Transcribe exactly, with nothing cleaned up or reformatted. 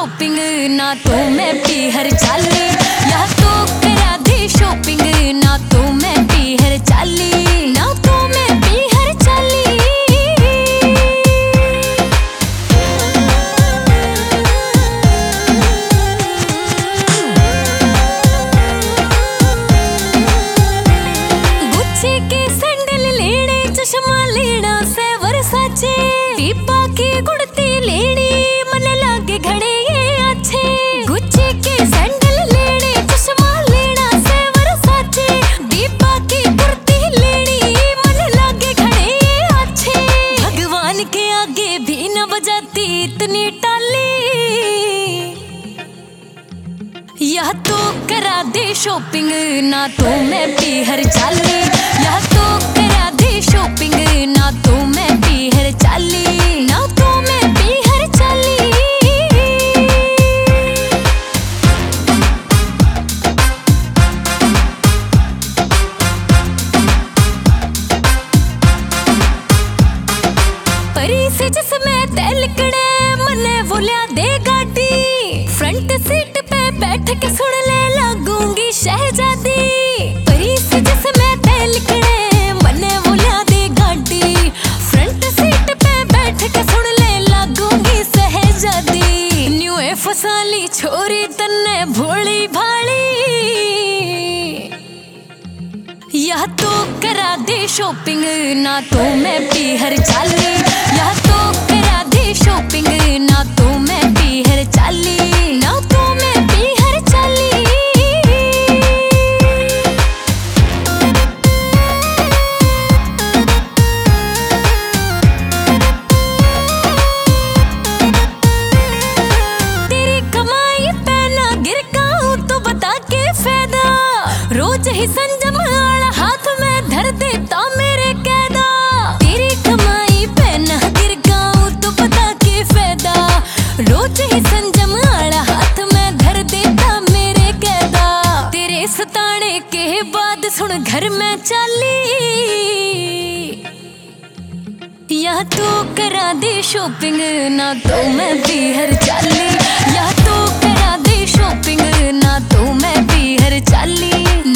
Shopping ना तो मैं पीहर चाली, या तो करा दे शॉपिंग ना तो मैं पीहर चाली, ना तो मैं पीहर चाली। गुच्ची के सैंडल लेने, चश्मा लेना से वर्साचे, दीपा की गुड़ती लेनी मन लागे घड़े ये अच्छे। गुच्ची के सैंडल लेने, चश्मा लेना से वर्साचे, दीपा की गुड़ती लेनी मन लागे घड़े ये अच्छे। भगवान के आगे भी न बजाती इतनी टाली, या तो करा दे शॉपिंग ना तो मैं पीहर चाली, या तो करा दे शॉपिंग ना तो मैं पीहर चाली, ना तो मैं पीहर चाली। परी से जिसमें तेल कड़े मने बोलिया दे गाड़ी, फ्रंट सीट पे बैठ के सुन ले लगूंगी शहजादी। परी से जिसमें तेल कड़े मने बोलिया दे गाड़ी, फ्रंट सीट पे बैठ के सुन ले लगूंगी शहजादी। न्यू ए फसाली छोरी तन्ने भोली भाली, या तो करा दे शॉपिंग ना तो मैं पीहर चाली, या तो करा दे शॉपिंग ना तो मैं पीहर चाली, ना तो मैं पीहर चाली। तेरी कमाई पे ना गिरकाऊं तो बता के फायदा, रोज ही संजम आला हाथ में धर देता मेरे कैदा। तेरी कमाई पे ना गिरकाऊं तो बता के फायदा, रोज ही संजम आला हाथ में धर देता मेरे कैदा। तेरे सताने के बाद सुन घर में चाली, या तो करा दे शॉपिंग ना तो मैं पीहर चाली, या तो करा दे शॉपिंग ना तो मैं पीहर चाली।